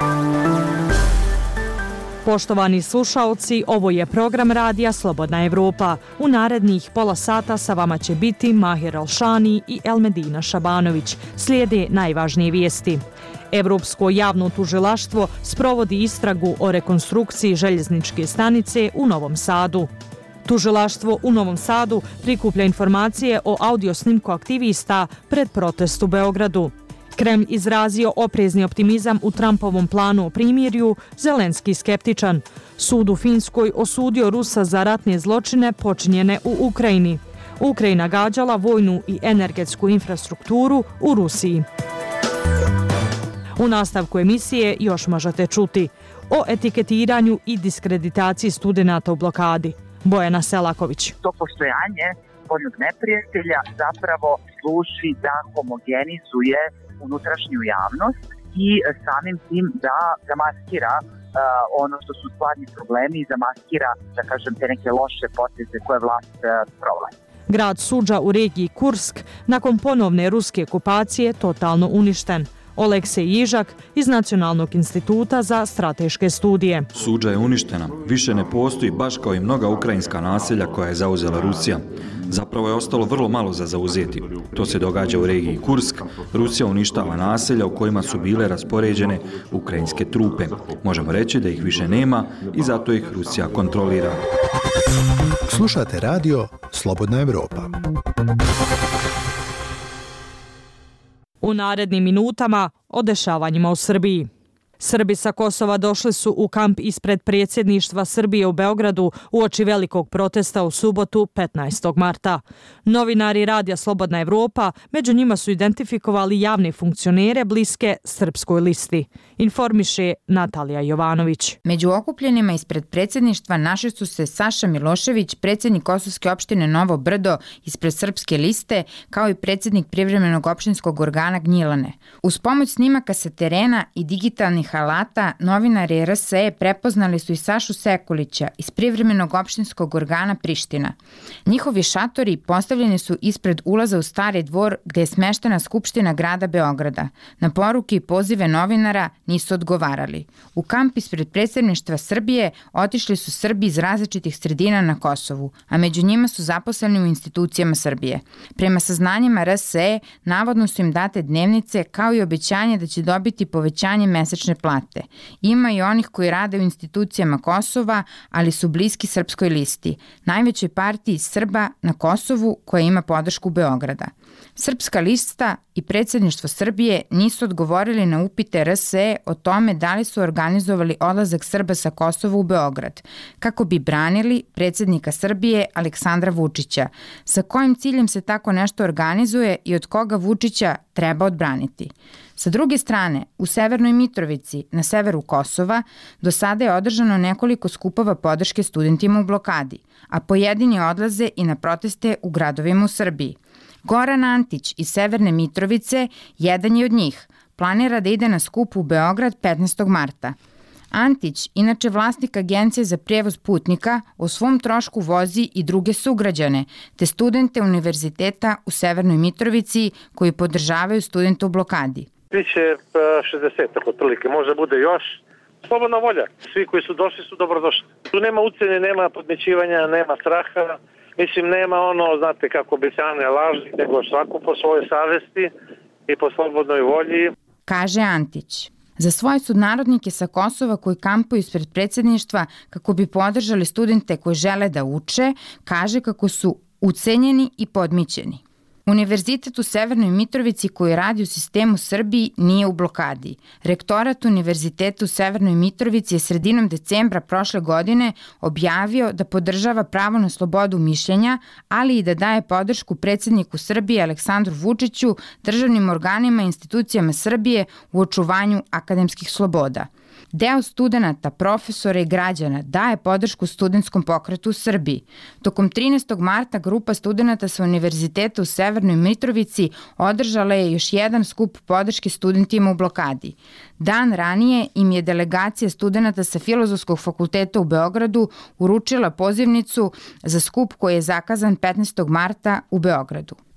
Poštovani slušaoci, ovo je program radija Slobodna Evropa. U narednih pola sata sa vama će biti Mahir Alšani i Elmedina Šabanović. Slijede najvažnije vijesti. Evropsko javno tužilaštvo sprovodi istragu o rekonstrukciji željezničke stanice u Novom Sadu. Tužilaštvo u Novom Sadu prikuplja informacije o audiosnimku aktivista pred protest u Beogradu. Kremlj izrazio oprezni optimizam u Trumpovom planu o primirju, Zelenski skeptičan. Sud u Finskoj osudio Rusa za ratne zločine počinjene u Ukrajini. Ukrajina gađala vojnu i energetsku infrastrukturu u Rusiji. U nastavku emisije još možete čuti o etiketiranju i diskreditaciji studenata u blokadi. Bojana Selaković. To postojanje spoljnog neprijatelja zapravo služi da homogenizuje unutrašnju javnost i samim tim da zamaskira ono što su stvarni problemi i zamaskira, da kažem, te neke loše poteze koje vlast provlači. Grad Suđa u regiji Kursk nakon ponovne ruske okupacije totalno uništen. Oleksej Jižak iz Nacionalnog instituta za strateške studije. Suđa je uništena. Više ne postoji baš kao i mnoga ukrajinska naselja koja je zauzela Rusija. Zapravo je ostalo vrlo malo za zauzeti. To se događa u regiji Kursk. Rusija uništava naselja u kojima su bile raspoređene ukrajinske trupe. Možemo reći da ih više nema i zato ih Rusija kontrolira. Slušate radio Slobodna Evropa. U narednim minutama o dešavanjima u Srbiji. Srbi sa Kosova došli su u kamp ispred predsjedništva Srbije u Beogradu uoči velikog protesta u subotu 15. marta. Novinari radija Slobodna Evropa među njima su identifikovali javne funkcionere bliske Srpskoj listi. Informiše Natalija Jovanović. Među okupljenima ispred predsjedništva našli su se Saša Milošević, predsjednik Kosovske opštine Novo Brdo ispred Srpske liste, kao i predsjednik privremenog opštinskog organa Gnjilane. Uz pomoć snimaka sa terena i digitalnih alata, novinari RSE prepoznali su i Sašu Sekulića iz privremenog opštinskog organa Priština. Njihovi šatori postavljeni su ispred ulaza u Stari dvor gde je smeštena Skupština grada Beograda. Na poruke i pozive novinara nisu odgovarali. U kamp ispred predsjedništva Srbije otišli su Srbi iz različitih sredina na Kosovu, a među njima su zaposleni u institucijama Srbije. Prema saznanjima RSE, navodno su im date dnevnice kao i obećanje da će dobiti povećanje mesečne plate. Ima i onih koji rade u institucijama Kosova, ali su bliski Srpskoj listi, najvećoj partiji Srba na Kosovu koja ima podršku Beograda. Srpska lista i predsjedništvo Srbije nisu odgovorili na upite RSE o tome da li su organizovali odlazak Srba sa Kosova u Beograd, kako bi branili predsjednika Srbije Aleksandra Vučića. Sa kojim ciljem se tako nešto organizuje i od koga Vučića treba odbraniti? Sa druge strane, u Severnoj Mitrovici, na severu Kosova, do sada je održano nekoliko skupova podrške studentima u blokadi, a pojedini odlaze i na proteste u gradovima u Srbiji. Goran Antić iz Severne Mitrovice jedan je od njih. Planira da ide na skup u Beograd 15. marta. Antić, inače vlasnik agencije za prijevoz putnika, o svom trošku vozi i druge sugrađane, te studente univerziteta u Severnoj Mitrovici koji podržavaju studente u blokadi. Biće 60, otprilike, možda bude još. Slobodna volja. Svi koji su došli su dobrodošli. Tu nema ucjene, nema podmećivanja, nema straha. Mislim, nema ono, znate, kako obećane laži, nego svako po svojoj savesti i po slobodnoj volji. Kaže Antić. Za svoje sunarodnike sa Kosova koji kampuju ispred predsjedništva kako bi podržali studente koji žele da uče, kaže kako su ucenjeni i podmićeni. Univerzitet u Severnoj Mitrovici koji radi u sistemu Srbiji nije u blokadi. Rektorat Univerziteta u Severnoj Mitrovici je sredinom decembra prošle godine objavio da podržava pravo na slobodu mišljenja, ali i da daje podršku predsjedniku Srbije Aleksandru Vučiću, državnim organima i institucijama Srbije u očuvanju akademskih sloboda. Deo studenata, profesora i građana daje podršku studentskom pokretu u Srbiji. Tokom 13. marta grupa studenata sa Univerziteta u Severnoj Mitrovici održala je još jedan skup podrške studentima u blokadi. Dan ranije im je delegacija studenata sa Filozofskog fakulteta u Beogradu uručila pozivnicu za skup koji je zakazan 15. marta u Beogradu.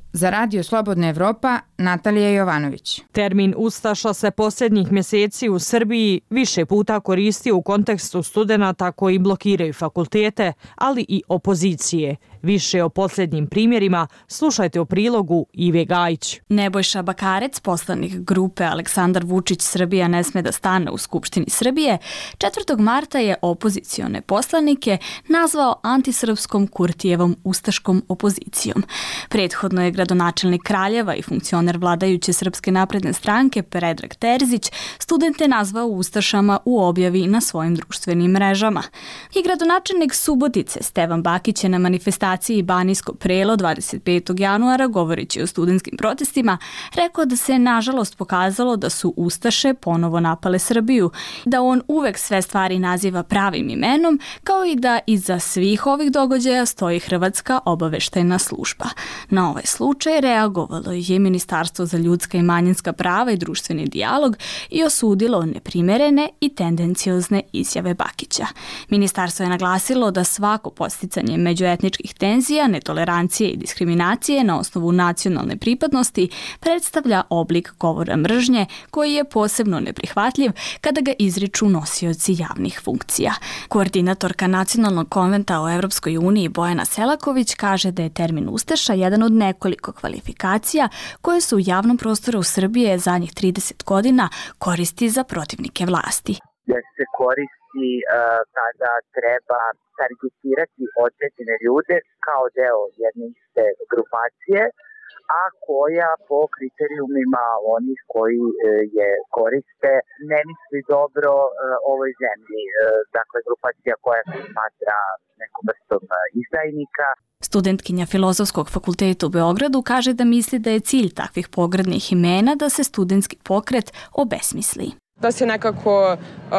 Za Radio Slobodna Evropa, Natalija Jovanović. Termin ustaša se posljednjih mjeseci u Srbiji više puta koristio u kontekstu studenata koji blokiraju fakultete, ali i opozicije. Više o posljednjim primjerima slušajte u prilogu Ive Gajić. Nebojša Bakarec, poslanik grupe Aleksandar Vučić Srbija ne sme da stane u Skupštini Srbije, 4. marta je opozicione poslanike nazvao antisrpskom Kurtijevom ustaškom opozicijom. Prethodno je gradonačelnik Kraljeva i funkcioner vladajuće Srpske napredne stranke Predrag Terzić studente nazvao ustašama u objavi na svojim društvenim mrežama. I gradonačelnik Subotice Stevan Bakić je na manifestaciji Banijsko Prelo 25. januara, govoreći o studentskim protestima, rekao da se nažalost pokazalo da su ustaše ponovo napale Srbiju, da on uvek sve stvari naziva pravim imenom, kao i da iza svih ovih događaja stoji Hrvatska obaveštajna služba. Na ovaj slučaj reagovalo je Ministarstvo za ljudska i manjinska prava i društveni dijalog i osudilo neprimerene i tendenciozne izjave Bakića. Ministarstvo je naglasilo da svako podsticanje međuetničkih tenzija, netolerancije i diskriminacije na osnovu nacionalne pripadnosti predstavlja oblik govora mržnje koji je posebno neprihvatljiv kada ga izriču nosioci javnih funkcija. Koordinatorka Nacionalnog konventa o Evropskoj uniji Bojana Selaković kaže da je termin ustaša jedan od nekoliko kvalifikacija koje su u javnom prostoru Srbije zadnjih 30 godina koristi za protivnike vlasti. Da se koristi kada treba targetirati određene ljude kao deo jedne iste grupacije, a koja po kriterijumima onih koji je koriste ne misli dobro ovoj zemlji. Dakle, grupacija koja se smatra nekom vrstom izdajnika. Studentkinja Filozofskog fakulteta u Beogradu kaže da misli da je cilj takvih pogrdnih imena da se studentski pokret obesmisli. Da se nekako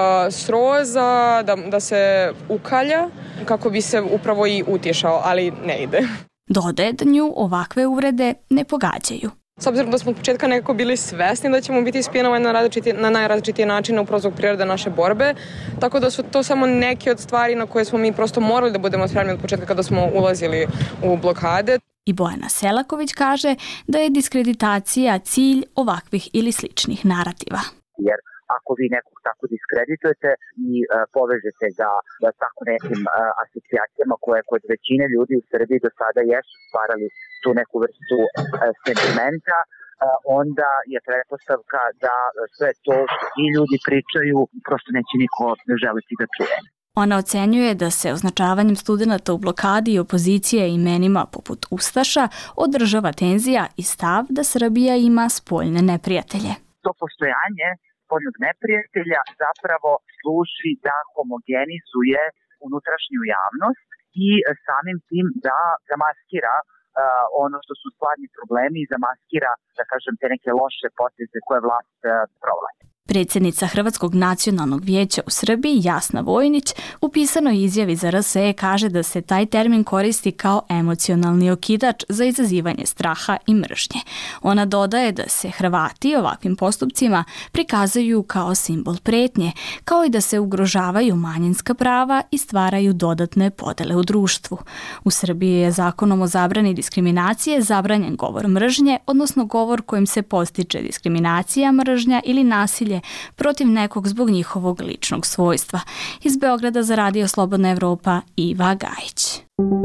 sroza, da se ukalja kako bi se upravo i utišao, ali ne ide. Dodaje da nju ovakve uvrede ne pogađaju. S obzirom da smo od početka nekako bili svesni da ćemo biti ispinovani na najrazličitije načine upravo zbog prirode naše borbe, tako da su to samo neke od stvari na koje smo mi prosto morali da budemo spremni od početka kada smo ulazili u blokade. I Bojana Selaković kaže da je diskreditacija cilj ovakvih ili sličnih narativa. Jer ako vi nekog tako diskreditujete i povežete ga tako nekim asocijacijama koje kod većine ljudi u Srbiji do sada jesu stvarali tu neku vrstu sentimenta, onda je pretpostavka da sve to što ti ljudi pričaju prosto neće niko želiti da čuje. Ona ocenjuje da se označavanjem studenata u blokadi i opozicije imenima poput ustaša održava tenzija i stav da Srbija ima spoljne neprijatelje. To postojanje spoljnog neprijatelja zapravo služi da homogenizuje unutrašnju javnost i samim tim da zamaskira ono što su stvarni problemi i zamaskira, da kažem, te neke loše poteze koje vlast provlači. Predsjednica Hrvatskog nacionalnog vijeća u Srbiji, Jasna Vojnić, u pisanoj izjavi za RSE kaže da se taj termin koristi kao emocionalni okidač za izazivanje straha i mržnje. Ona dodaje da se Hrvati ovakvim postupcima prikazuju kao simbol pretnje, kao i da se ugrožavaju manjinska prava i stvaraju dodatne podele u društvu. U Srbiji je zakonom o zabrani diskriminacije zabranjen govor mržnje, odnosno govor kojim se postiče diskriminacija, mržnja ili nasilje protiv nekog zbog njihovog ličnog svojstva. Iz Beograda za Radio Slobodna Evropa, Iva Gajić.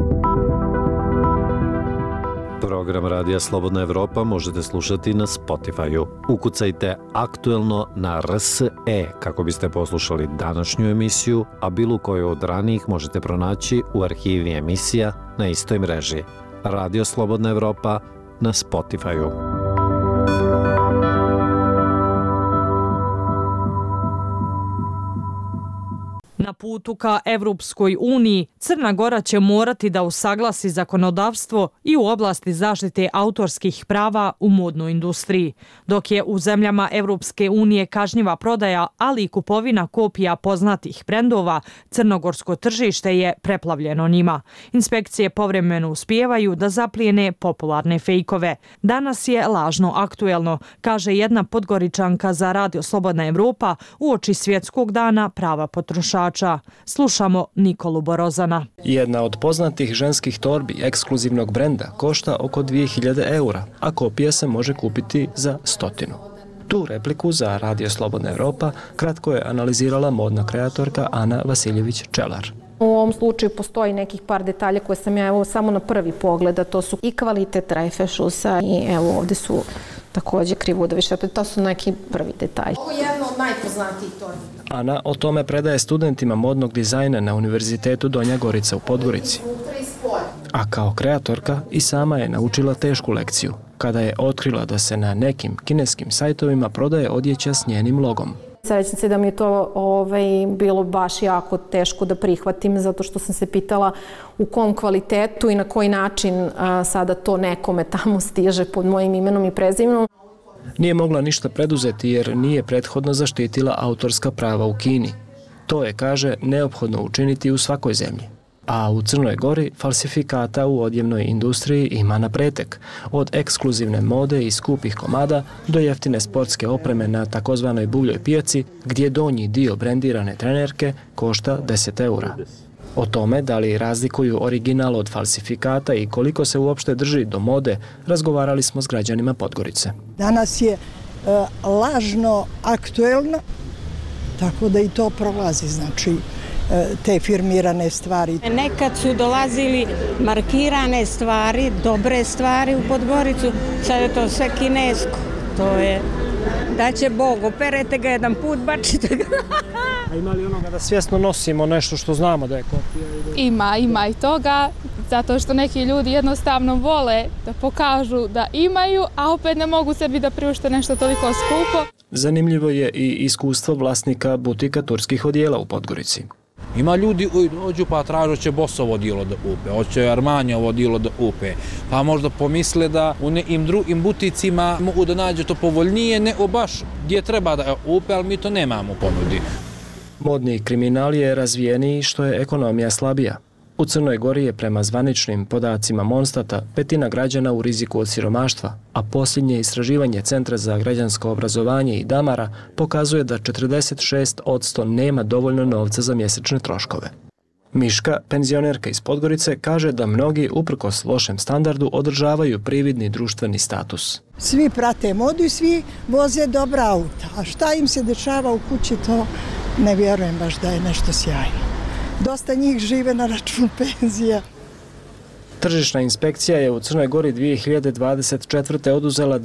Program Radija Slobodna Evropa možete slušati na Spotify-u. Ukucajte aktuelno na RSE kako biste poslušali današnju emisiju, a bilo koju od ranijih možete pronaći u arhivi emisija na istoj mreži. Radio Slobodna Evropa na Spotify-u. Na putu ka Evropskoj uniji, Crna Gora će morati da usaglasi zakonodavstvo i u oblasti zaštite autorskih prava u modnoj industriji. Dok je u zemljama Evropske unije kažnjiva prodaja, ali i kupovina kopija poznatih brendova, crnogorsko tržište je preplavljeno njima. Inspekcije povremeno uspijevaju da zaplijene popularne fejkove. Danas je lažno aktuelno, kaže jedna Podgoričanka za Radio Slobodna Evropa uoči Svjetskog dana prava potrošača. potrošača. Slušamo Nikolu Borozana. Jedna od poznatih ženskih torbi ekskluzivnog brenda košta oko 2000 eura, a kopija se može kupiti za 100. Tu repliku za Radio Slobodna Evropa kratko je analizirala modna kreatorka Ana Vasiljević-Čelar. U ovom slučaju postoji nekih par detalja koje sam ja samo na prvi pogled, a to su i kvalitet rajfešusa i evo ovdje su također krivudovi šepe, to su neki prvi detalji. Ovo je jedno od najpoznatijih torbi. Ana o tome predaje studentima modnog dizajna na Univerzitetu Donja Gorica u Podgorici. A kao kreatorka i sama je naučila tešku lekciju, kada je otkrila da se na nekim kineskim sajtovima prodaje odjeća s njenim logom. Srećam se da mi je to bilo baš jako teško da prihvatim, zato što sam se pitala u kom kvalitetu i na koji način sada to nekome tamo stiže pod mojim imenom i prezimenom. Nije mogla ništa preduzeti jer nije prethodno zaštitila autorska prava u Kini. To je, kaže, neophodno učiniti u svakoj zemlji. A u Crnoj Gori falsifikata u odjevnoj industriji ima na pretek, od ekskluzivne mode i skupih komada do jeftine sportske opreme na takozvanoj buvljoj pijaci, gdje donji dio brendirane trenerke košta 10 eura. O tome da li razlikuju original od falsifikata i koliko se uopšte drži do mode, razgovarali smo s građanima Podgorice. Danas je lažno aktuelno, tako da i to prolazi, znači te firmirane stvari. Nekad su dolazili markirane stvari, dobre stvari u Podgoricu, sad je to sve kinesko. To je, da će Bog, operete ga jedan put, bačite ga. A ima li onoga da svjesno nosimo nešto što znamo da je kopija? Ima i toga, zato što neki ljudi jednostavno vole da pokažu da imaju, a opet ne mogu sebi da priušte nešto toliko skupo. Zanimljivo je i iskustvo vlasnika butika turskih odijela u Podgorici. Ima ljudi koji dođu pa tražu će Bosovo odijelo da kupe, hoće Armaniovo odijelo da kupe, pa možda pomisle da u nekim drugim buticima mogu da nađe to povoljnije, nego baš gdje treba da kupe, ali mi to nemamo u ponudi. Modni kriminal je razvijeniji što je ekonomija slabija. U Crnoj Gori je prema zvaničnim podacima Monstata 1/5 građana u riziku od siromaštva, a posljednje istraživanje Centra za građansko obrazovanje i Damara pokazuje da 46% nema dovoljno novca za mjesečne troškove. Miška, penzionerka iz Podgorice, kaže da mnogi, uprkos lošem standardu, održavaju prividni društveni status. Svi prate modu i svi voze dobra auta, a šta im se dešava u kući, to ne vjerujem baš da je nešto sjajno. Dosta njih žive na račun penzija. Tržišna inspekcija je u Crnoj Gori 2024. oduzela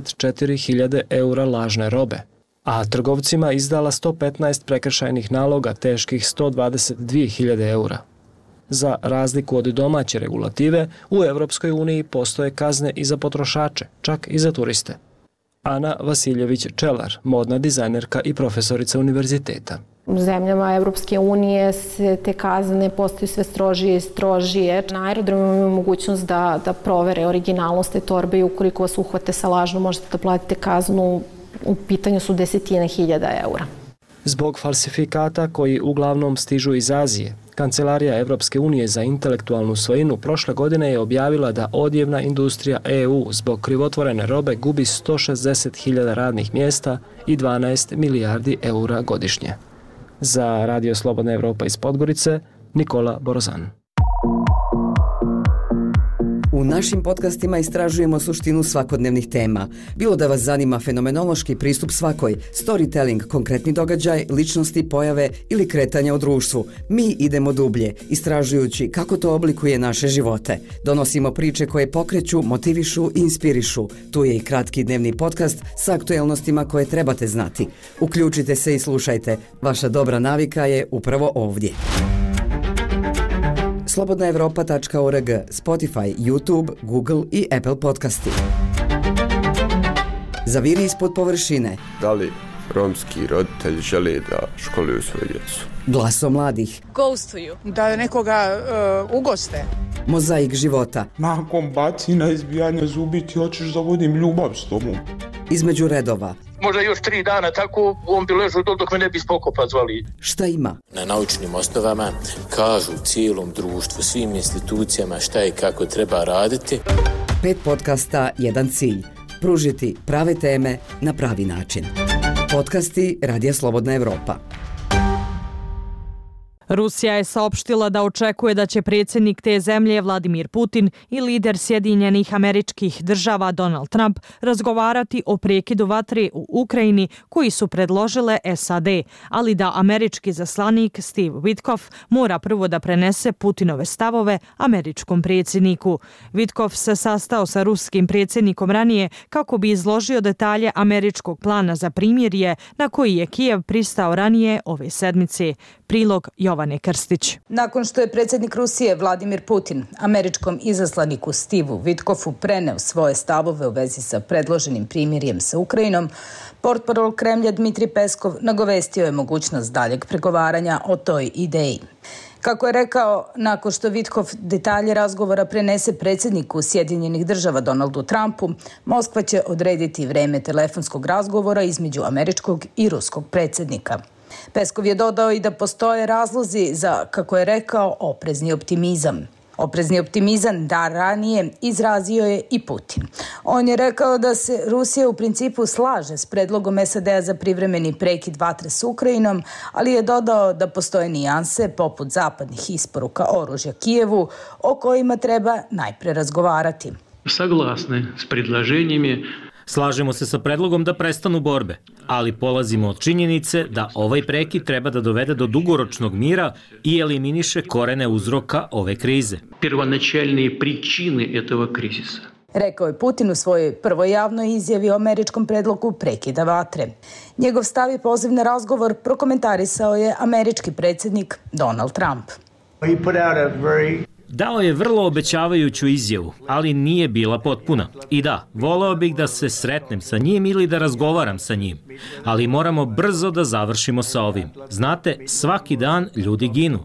24.000 eura lažne robe, a trgovcima izdala 115 prekršajnih naloga teških 122.000 eura. Za razliku od domaće regulative, u Evropskoj uniji postoje kazne i za potrošače, čak i za turiste. Ana Vasiljević-Čelar, modna dizajnerka i profesorica univerziteta. U zemljama Evropske unije se te kazne postaju sve strožije i strožije. Na aerodromu imamo mogućnost da provere originalnost te torbe i ukoliko vas uhvate sa lažnom možete da platite kaznu, u pitanju su 10.000 eura. Zbog falsifikata koji uglavnom stižu iz Azije, Kancelarija Evropske unije za intelektualnu svojinu prošle godine je objavila da odjevna industrija EU zbog krivotvorene robe gubi 160.000 radnih mjesta i 12 milijardi eura godišnje. Za Radio Slobodna Evropa iz Podgorice, Nikola Borozan. U našim podcastima istražujemo suštinu svakodnevnih tema. Bilo da vas zanima fenomenološki pristup svakoj, storytelling, konkretni događaj, ličnosti, pojave ili kretanja u društvu, mi idemo dublje, istražujući kako to oblikuje naše živote. Donosimo priče koje pokreću, motivišu i inspirišu. Tu je i kratki dnevni podcast sa aktuelnostima koje trebate znati. Uključite se i slušajte. Vaša dobra navika je upravo ovdje. slobodnaevropa.org, Spotify, YouTube, Google i Apple podcasti. Zaviri ispod površine. Da li romski roditelji žele da školuju svoju djecu? Glasom mladih. Ghostuju. Da nekoga ugoste. Mozaik života. Nakon bacina, izbijanja zubi ti hoćeš da vodim ljubav s tobom. Između redova. Možda još 3 dana tako, on bi ležao dok me ne bi Spokopa zvali. Šta ima? Na naučnim osnovama kažu cijelom društvu, svim institucijama šta i kako treba raditi. 5 podcasta, jedan cilj. Pružiti prave teme na pravi način. Podcasti Radija Slobodna Evropa. Rusija je saopštila da očekuje da će predsjednik te zemlje Vladimir Putin i lider Sjedinjenih Američkih Država Donald Trump razgovarati o prekidu vatre u Ukrajini koji su predložile SAD, ali da američki zaslanik Steve Witkoff mora prvo da prenese Putinove stavove američkom predsjedniku. Witkoff se sastao sa ruskim predsjednikom ranije kako bi izložio detalje američkog plana za primirje na koji je Kijev pristao ranije ove sedmice. Prilog Jovane Krstić. Nakon što je predsjednik Rusije Vladimir Putin američkom izaslaniku Steveu Witkoffu preneo svoje stavove u vezi sa predloženim primirjem sa Ukrajinom, portparol Kremlja Dmitrij Peskov nagovestio je mogućnost daljeg pregovaranja o toj ideji. Kako je rekao, nakon što Witkoff detalje razgovora prenese predsjedniku Sjedinjenih Država Donaldu Trumpu, Moskva će odrediti vreme telefonskog razgovora između američkog i ruskog predsjednika. Peskov je dodao i da postoje razlozi za, kako je rekao, oprezni optimizam. Oprezni optimizam da ranije izrazio je i Putin. On je rekao da se Rusija u principu slaže s predlogom SAD-a za privremeni prekid vatre s Ukrajinom, ali je dodao da postoje nijanse poput zapadnih isporuka oružja Kijevu o kojima treba najpre razgovarati. Saglasni s predlaženjima. Slažemo se sa predlogom da prestanu borbe, ali polazimo od činjenice da ovaj prekid treba da dovede do dugoročnog mira i eliminiše korene uzroka ove krize. Prvonačelne pričine этого кризиса. Rekao je Putin u svojoj prvoj javnoj izjavi o američkom predlogu prekida vatre. Njegov stav i poziv na razgovor prokomentarisao je američki predsjednik Donald Trump. Dao je vrlo obećavajuću izjavu, ali nije bila potpuna. I da, voleo bih da se sretnem sa njim ili da razgovaram sa njim, ali moramo brzo da završimo sa ovim. Znate, svaki dan ljudi ginu.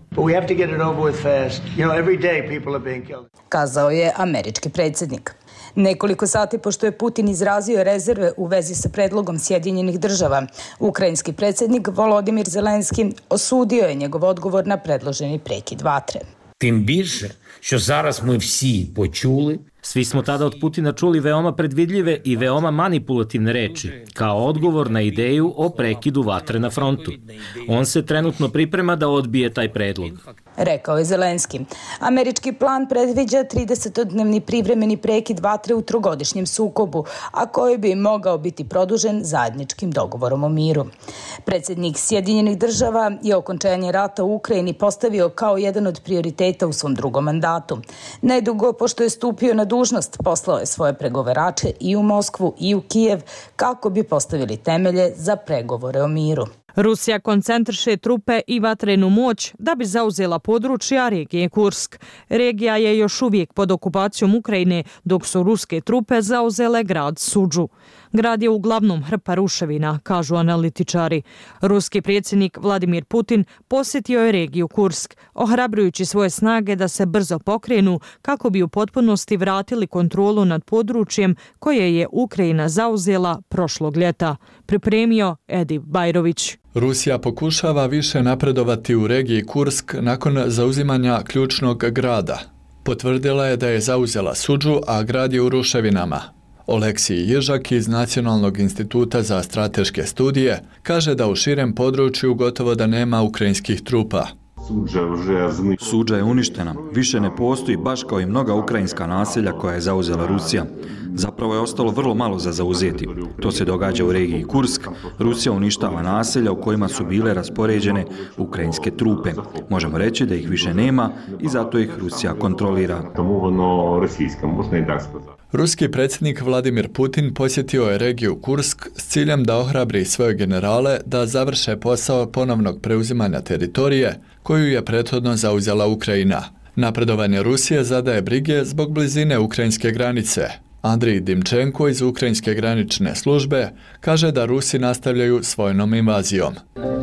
Kazao je američki predsjednik. Nekoliko sati pošto je Putin izrazio rezerve u vezi sa predlogom Sjedinjenih Država, ukrajinski predsjednik Volodimir Zelenski osudio je njegov odgovor na predloženi prekid vatre. Тим більше, що зараз ми всі почули. Svi smo tada od Putina čuli veoma predvidljive i veoma manipulativne reči, kao odgovor na ideju o prekidu vatre na frontu. On se trenutno priprema da odbije taj predlog. Rekao je Zelenski. Američki plan predviđa 30-dnevni privremeni prekid vatre u trogodišnjem sukobu, a koji bi mogao biti produžen zajedničkim dogovorom o miru. Predsjednik Sjedinjenih Država je okončanje rata u Ukrajini postavio kao jedan od prioriteta u svom drugom mandatu. Nedugo pošto je stupio na dužnost, poslao je svoje pregovarače i u Moskvu i u Kijev kako bi postavili temelje za pregovore o miru. Rusija koncentriše trupe i vatrenu moć da bi zauzela područja regije Kursk. Regija je još uvijek pod okupacijom Ukrajine, dok su ruske trupe zauzele grad Sudžu. Grad je uglavnom hrpa ruševina, kažu analitičari. Ruski predsjednik Vladimir Putin posjetio je regiju Kursk, ohrabrujući svoje snage da se brzo pokrenu kako bi u potpunosti vratili kontrolu nad područjem koje je Ukrajina zauzela prošlog ljeta. Pripremio Edip Bajrović. Rusija pokušava više napredovati u regiji Kursk nakon zauzimanja ključnog grada. Potvrdila je da je zauzela Sudžu, a grad je u ruševinama. Oleksij Ježak iz Nacionalnog instituta za strateške studije kaže da u širem području gotovo da nema ukrajinskih trupa. Sudža je uništena. Više ne postoji baš kao i mnoga ukrajinska naselja koja je zauzela Rusija. Zapravo je ostalo vrlo malo za zauzeti. To se događa u regiji Kursk. Rusija uništava naselja u kojima su bile raspoređene ukrajinske trupe. Možemo reći da ih više nema i zato ih Rusija kontrolira. Ruski predsjednik Vladimir Putin posjetio je regiju Kursk s ciljem da ohrabri svoje generale da završe posao ponovnog preuzimanja teritorije koju je prethodno zauzela Ukrajina. Napredovanje Rusije zadaje brige zbog blizine ukrajinske granice. Andrij Dimčenko iz ukrajinske granične službe kaže da Rusi nastavljaju s vojnom invazijom.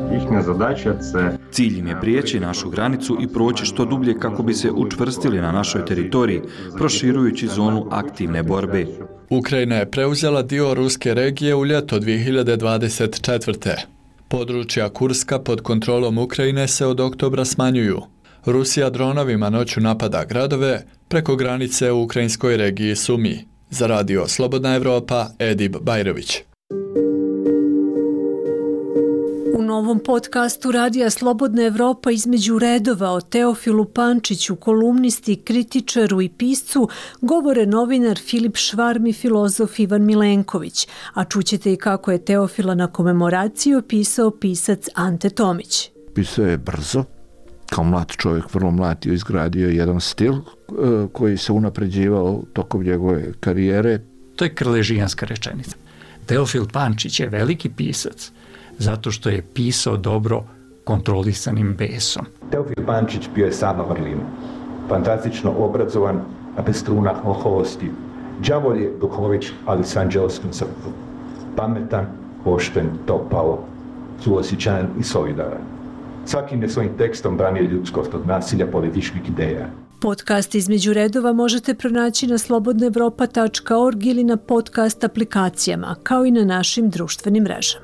Cilj im je prijeći našu granicu i proći što dublje kako bi se učvrstili na našoj teritoriji, proširujući zonu aktivne borbe. Ukrajina je preuzela dio ruske regije u ljeto 2024. Područja Kurska pod kontrolom Ukrajine se od oktobra smanjuju. Rusija dronovima noću napada gradove preko granice u ukrajinskoj regiji Sumi. Za radio Slobodna Evropa, Edip Bajrović. U novom podcastu Radija Slobodna Evropa između redova o Teofilu Pančiću, kolumnisti, kritičaru i piscu, govore novinar Filip Švarm i filozof Ivan Milenković, a čućete i kako je Teofila na komemoraciji opisao pisac Ante Tomić. Pisao je brzo, kao mlad čovjek, vrlo mlad, je izgradio jedan stil koji se unapređivao tokom njegove karijere. To je krležijanska rečenica. Teofil Pančić je veliki pisac zato što je pisao dobro kontrolisanim besom. Teofil Pančić bio je sama vrlina. Fantastično obrazovan, a bez truna oholosti. Đavolj je duhović, ali s anđelskim srcem. Pametan, pošten, topao, suosjećajan i solidaran. Svakim je svojim tekstom branio ljudskost od nasilja političkih ideja. Podcast između redova možete pronaći na slobodnaevropa.org ili na podcast aplikacijama, kao i na našim društvenim mrežama.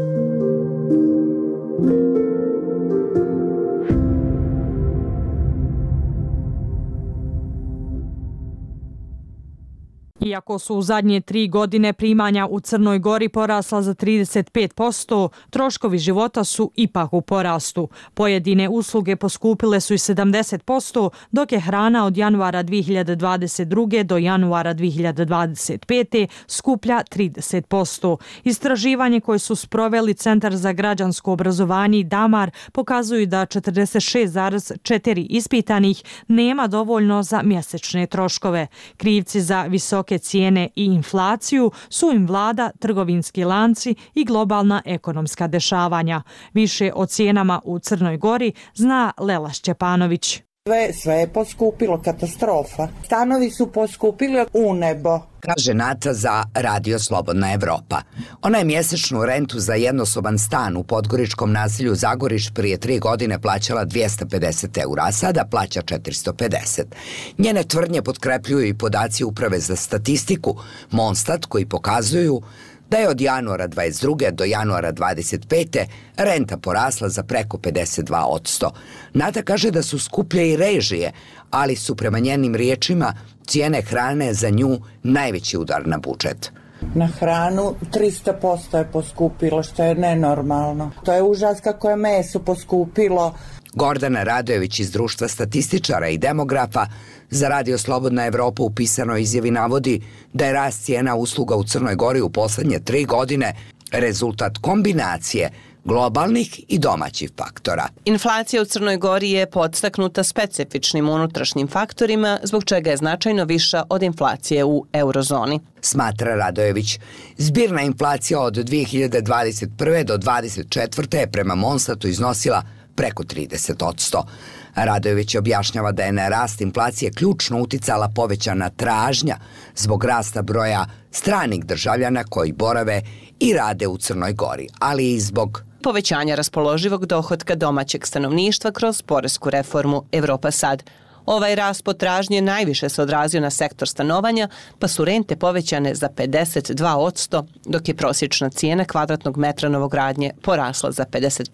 Iako su u zadnje 3 godine primanja u Crnoj Gori porasla za 35%, troškovi života su ipak u porastu. Pojedine usluge poskupile su i 70%, dok je hrana od januara 2022. do januara 2025. skuplja 30%. Istraživanje koje su sproveli Centar za građansko obrazovanje i Damar pokazuju da 46,4 ispitanih nema dovoljno za mjesečne troškove. Krivci za visoke cijene i inflaciju su im vlada, trgovinski lanci i globalna ekonomska dešavanja. Više o cijenama u Crnoj Gori zna Lela Šćepanović. Sve je poskupilo, katastrofa. Stanovi su poskupili u nebo. Kaže Nata za Radio Slobodna Evropa. Ona je mjesečnu rentu za jednosoban stan u podgoričkom naselju Zagoriš prije 3 godine plaćala 250 eura, a sada plaća 450. Njene tvrdnje potkrepljuju i podaci Uprave za statistiku Monstat koji pokazuju da je od januara 22. do januara 25. renta porasla za preko 52%. Nata kaže da su skuplje i režije, ali su prema njenim riječima cijene hrane za nju najveći udar na budžet. Na hranu 300% je poskupilo, što je nenormalno. To je užas kako je meso poskupilo. Gordana Radojević iz Društva statističara i demografa za Radio Slobodna Evropa u pisanoj izjavi navodi da je rast cijena usluga u Crnoj Gori u poslednje 3 godine rezultat kombinacije globalnih i domaćih faktora. Inflacija u Crnoj Gori je podstaknuta specifičnim unutrašnjim faktorima, zbog čega je značajno viša od inflacije u eurozoni. Smatra Radojević. Zbirna inflacija od 2021. do 2024. je prema Monstatu iznosila preko 30%. Radojević objašnjava da je na rast inflacije ključno uticala povećana tražnja zbog rasta broja stranih državljana koji borave i rade u Crnoj Gori, ali i zbog povećanja raspoloživog dohotka domaćeg stanovništva kroz poresku reformu Evropa Sad. Ovaj rast potražnje najviše se odrazio na sektor stanovanja, pa su rente povećane za 52%, dok je prosječna cijena kvadratnog metra novogradnje porasla za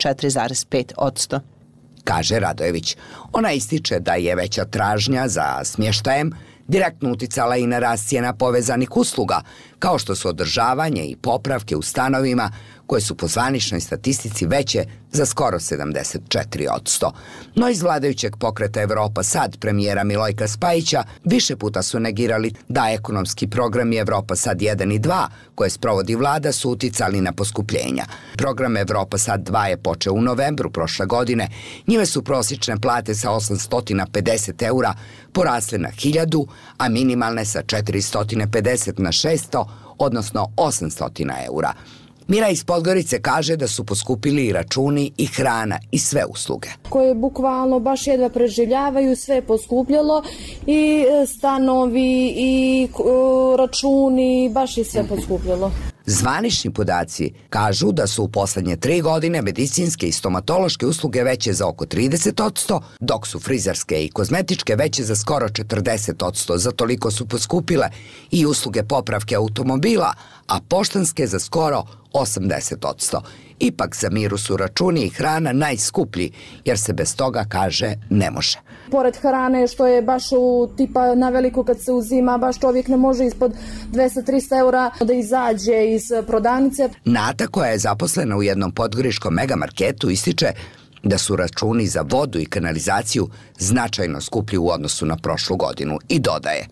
54,5%. Kaže Radojević. Ona ističe da je veća tražnja za smještajem direktno uticala i na rast cijena povezanih usluga, kao što su održavanje i popravke u stanovima, koje su po zvaničnoj statistici veće za skoro 74%. No iz vladajućeg pokreta Evropa Sad premijera Milojka Spajića više puta su negirali da ekonomski programi Evropa Sad 1 i 2 koje sprovodi vlada su uticali na poskupljenja. Program Evropa Sad 2 je počeo u novembru prošle godine. Njime su prosječne plate sa 850 eura porasle na 1000, a minimalne sa 450 na 600, odnosno 800 eura. Mira iz Podgorice kaže da su poskupili i računi i hrana i sve usluge. Koje bukvalno baš jedva preživljavaju, sve je poskupljalo i stanovi i računi, baš je sve poskupljalo. Zvanični podaci kažu da su u poslednje 3 godine medicinske i stomatološke usluge veće za oko 30%, dok su frizerske i kozmetičke veće za skoro 40%. Za toliko su poskupile i usluge popravke automobila, a poštanske za skoro 80%. Ipak za Miru su računi i hrana najskuplji, jer se bez toga, kaže, ne može. Pored hrane, što je baš tipa na veliko kad se uzima, baš čovjek ne može ispod 200-300 eura da izađe iz prodavnice. Nata, koja je zaposlena u jednom podgoričkom megamarketu, ističe da su računi za vodu i kanalizaciju značajno skuplji u odnosu na prošlu godinu i dodaje.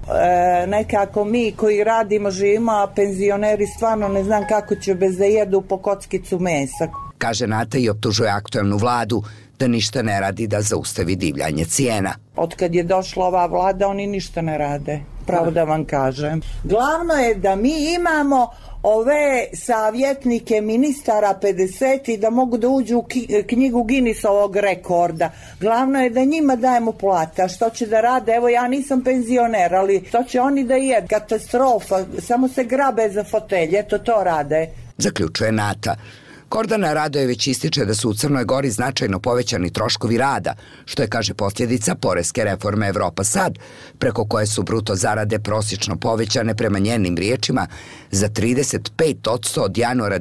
Nekako mi koji radimo, živimo, a penzioneri stvarno ne znam kako će bez da jedu po kockicu mesa. Kaže Nata i optužuje aktuelnu vladu da ništa ne radi da zaustavi divljanje cijena. Od kad je došla ova vlada, oni ništa ne rade, pravo da vam kažem. Glavno je da mi imamo ove savjetnike ministara 50 i da mogu da uđu u knjigu Guinnessovog rekorda. Glavno je da njima dajemo plata. Što će da rade? Evo, ja nisam penzioner, ali što će oni da jedu? Katastrofa, samo se grabe za fotelje, eto to rade. Zaključuje Nata. Gordana Radojević ističe da su u Crnoj Gori značajno povećani troškovi rada, što je, kaže, posljedica poreske reforme Evropa Sad, preko koje su bruto zarade prosječno povećane, prema njenim riječima, za 35% od januara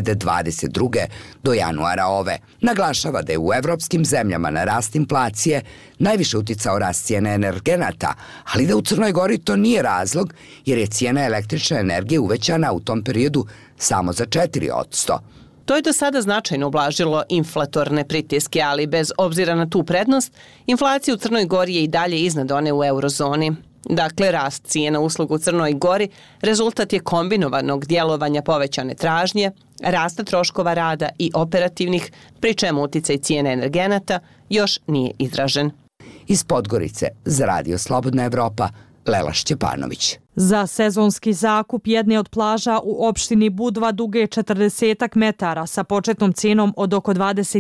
2022. do januara ove. Naglašava da je u evropskim zemljama na rast inflacije najviše uticao rast cijene energenata, ali da u Crnoj Gori to nije razlog, jer je cijena električne energije uvećana u tom periodu samo za 4%. To je do sada značajno ublažilo inflatorne pritiske, ali bez obzira na tu prednost, inflacija u Crnoj Gori je i dalje iznad one u eurozoni. Dakle, rast cijena usluga u Crnoj Gori rezultat je kombinovanog djelovanja povećane tražnje, rasta troškova rada i operativnih, pri čemu uticaj cijene energenata još nije izražen. Iz Podgorice za Radio Slobodna Evropa, Lela Šćepanović. Za sezonski zakup jedne od plaža u opštini Budva duge 40 metara sa početnom cijenom od oko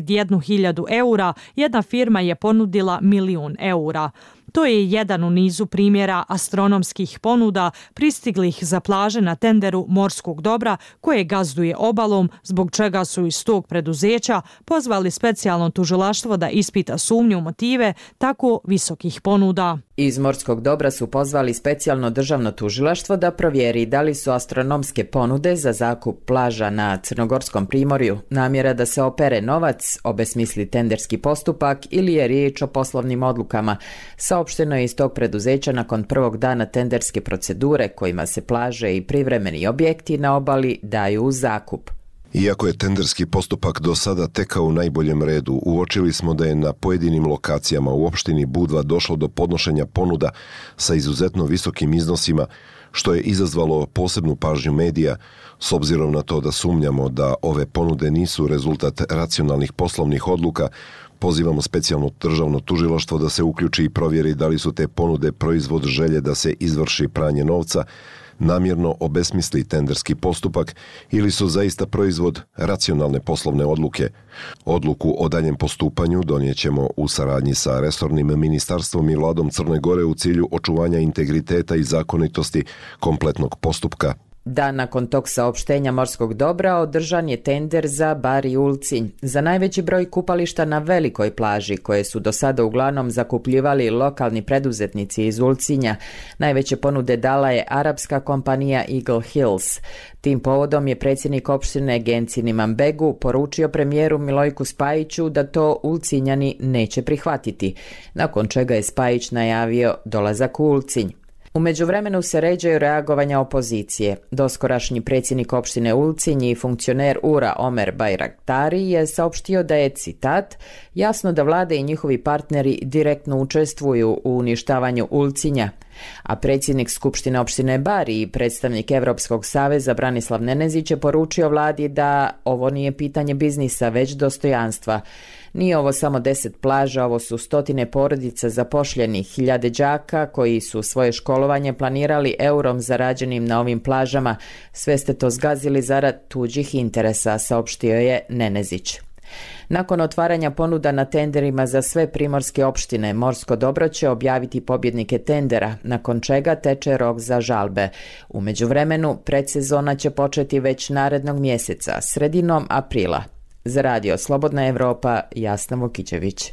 21.000 eura, jedna firma je ponudila 1.000.000 eura. To je jedan u nizu primjera astronomskih ponuda pristiglih za plaže na tenderu morskog dobra koje gazduje obalom, zbog čega su iz tog preduzeća pozvali specijalno tužilaštvo da ispita sumnju u motive tako visokih ponuda. Iz morskog dobra su pozvali specijalno državno tužilaštvo da provjeri da li su astronomske ponude za zakup plaža na Crnogorskom primorju namjera da se opere novac, obesmisli tenderski postupak ili je riječ o poslovnim odlukama. Saopšteno je iz tog preduzeća nakon prvog dana tenderske procedure kojima se plaže i privremeni objekti na obali daju u zakup. Iako je tenderski postupak do sada tekao u najboljem redu, uočili smo da je na pojedinim lokacijama u opštini Budva došlo do podnošenja ponuda sa izuzetno visokim iznosima, što je izazvalo posebnu pažnju medija, s obzirom na to da sumnjamo da ove ponude nisu rezultat racionalnih poslovnih odluka. Pozivamo specijalno državno tužilaštvo da se uključi i provjeri da li su te ponude proizvod želje da se izvrši pranje novca, namjerno obesmisli tenderski postupak ili su zaista proizvod racionalne poslovne odluke. Odluku o daljem postupanju donijećemo u saradnji sa resornim ministarstvom i vladom Crne Gore u cilju očuvanja integriteta i zakonitosti kompletnog postupka. Dan nakon tog saopštenja morskog dobra održan je tender za bar i Ulcinj. Za najveći broj kupališta na velikoj plaži, koje su do sada uglavnom zakupljivali lokalni preduzetnici iz Ulcinja, najveće ponude dala je arapska kompanija Eagle Hills. Tim povodom je predsjednik opštine Gencin Imambegu poručio premijeru Milojku Spajiću da to Ulcinjani neće prihvatiti, nakon čega je Spajić najavio dolazak u Ulcinj. U međuvremenu se ređaju reagovanja opozicije. Doskorašnji predsjednik opštine Ulcinj i funkcioner URA Omer Bajraktari je saopštio da je, citat, jasno da vlade i njihovi partneri direktno učestvuju u uništavanju Ulcinja. A predsjednik Skupštine opštine Bari i predstavnik Evropskog saveza Branislav Nenezić je poručio vladi da ovo nije pitanje biznisa, već dostojanstva. Nije ovo samo 10 plaža, ovo su stotine porodica zapošljenih, hiljade đaka koji su svoje školovanje planirali eurom zarađenim na ovim plažama. Sve ste to zgazili zarad tuđih interesa, saopštio je Nenezić. Nakon otvaranja ponuda na tenderima za sve primorske opštine, Morsko dobro će objaviti pobjednike tendera, nakon čega teče rok za žalbe. U međuvremenu, predsezona će početi već narednog mjeseca, sredinom aprila. Za Radio Slobodna Evropa, Jasna Vukićević.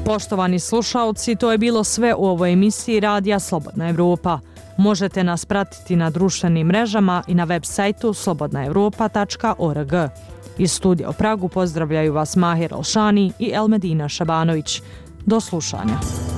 Poštovani slušaoci, to je bilo sve u ovoj emisiji Radija Slobodna Evropa. Možete nas pratiti na društvenim mrežama i na web sajtu slobodnaevropa.org. Iz studija u Pragu pozdravljaju vas Mahir Alšani i Elmedina Šabanović. Do slušanja.